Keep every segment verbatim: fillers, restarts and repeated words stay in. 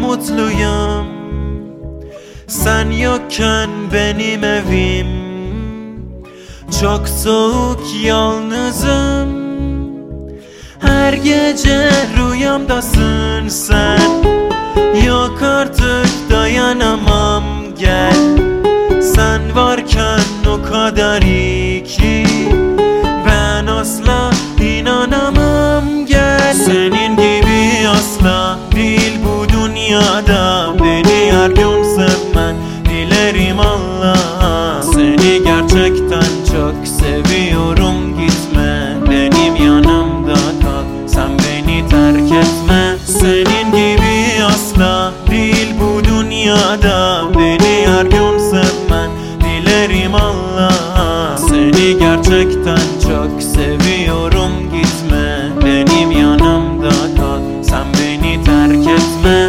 mutluyum. Sen yokken benim evim çok soğuk, yalnızım. Her gece rüyamdasın sen. Yok artık dayanamam, gel. Sen varken o kadar iyi ki ben asla inanamam, gel. Senin gibi asla değil bu dünyada, beni her gün sevmen dilerim Allah'a. Seni gerçekten çok seviyorum, gitme benim yanımda kal, sen beni terk etme. Senin gibi asla değil bu dünyada, beni her gün sevmen dilerim Allah'a. Seni gerçekten çok seviyorum, gitme benim yanımda kal, sen beni terk etme.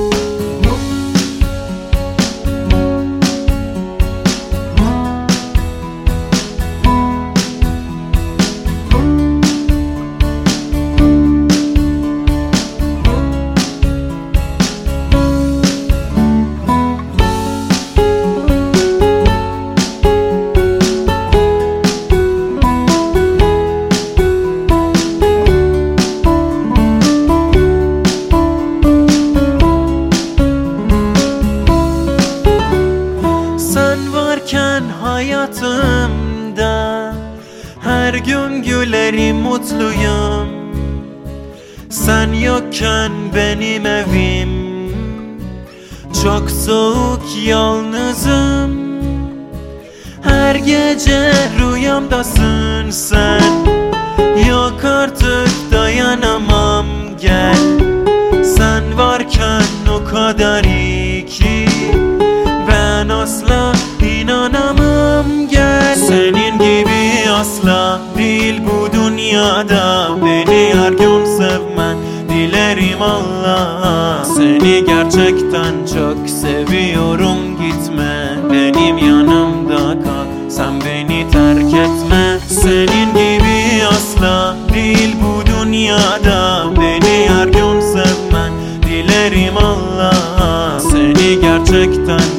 Hayatımda her gün gülerim, mutluyum. Sen yokken benim evim çok soğuk, yalnızım. Her gece rüyamdasın sen. Yok artık dayanamam, gel. Sen varken o kadar iyi ki ben asla inanamam, gel. Senin gibi asla değil bu dünyada, beni her gün sevmen dilerim Allah'a. Seni gerçekten çok seviyorum, gitme benim yanımda kal, sen beni terk etme. Senin gibi asla değil bu dünyada, beni her gün sevmen dilerim Allah'a. Seni gerçekten